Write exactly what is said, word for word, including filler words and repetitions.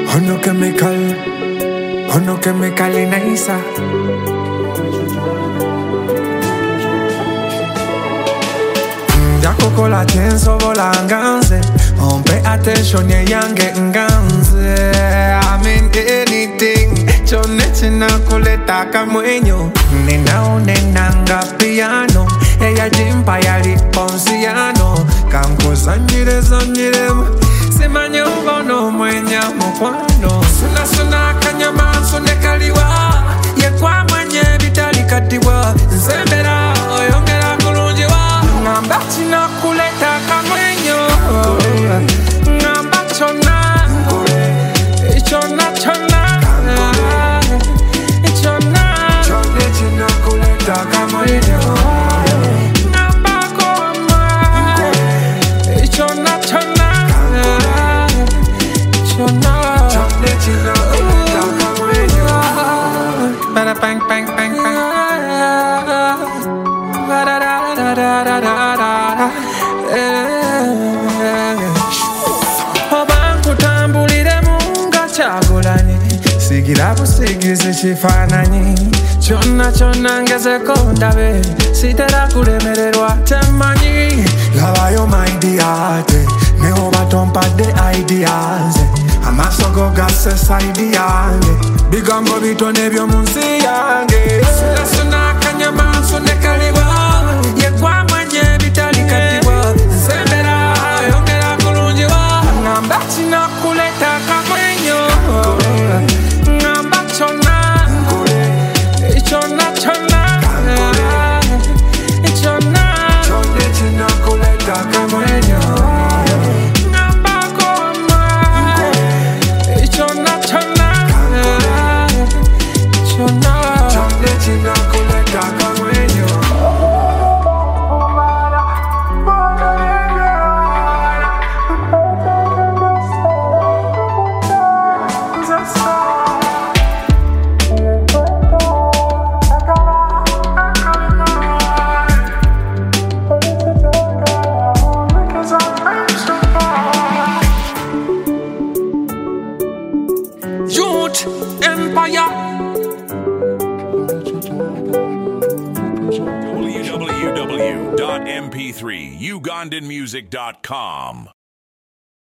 Oh no chemical, oh no chemical in Isa. Jakoko la tenso volanganze. On pay attention ye yange nganze. I mean anything. Chone china kuleta kamwenyo. Nina unenanga piano. Eya jimpa ya liponsiano. Kanko sanjire sanjire. Simanyo bono mwenya mkwano. Suna suna kanyama sune kaliwa. Ye kwa mwenye vitali katiwa. Nzembera oyongera kulunjiwa. Ngamba china kuleta kamwenyo. Ngamba chona. Chona chona. Chona. Chone china kuleta kamwenyo. Ngamba koma. Chona chona. Chona. Chone china kuleta kamwenyo. Bada bang bang bang bang. Bada da da da da da da. Abantu tambulire munga chagulani. Sigira busigize chifananyi. Chona chona ngezeko ndabe. Sitera kulemererwa temanyi. Lavayo mind yate. Neo batompa de ideas. Amasogo gase side yange. Bigambo bitone byo munsi yange. Suna suna kanyama sune kaliwa. Ye kwa mwenye vitali katiwa. Sembera yongera kulunjiwa. Ngamba china kuleta kamwenyo. Ngamba chona. Chona chona. Chona. Chone china kuleta kamwenyo. Ngamba koma. Chona chona. Chona. Chone china kuleta kamwenyo. Youth Empire. w w w dot m p three ugandan music dot com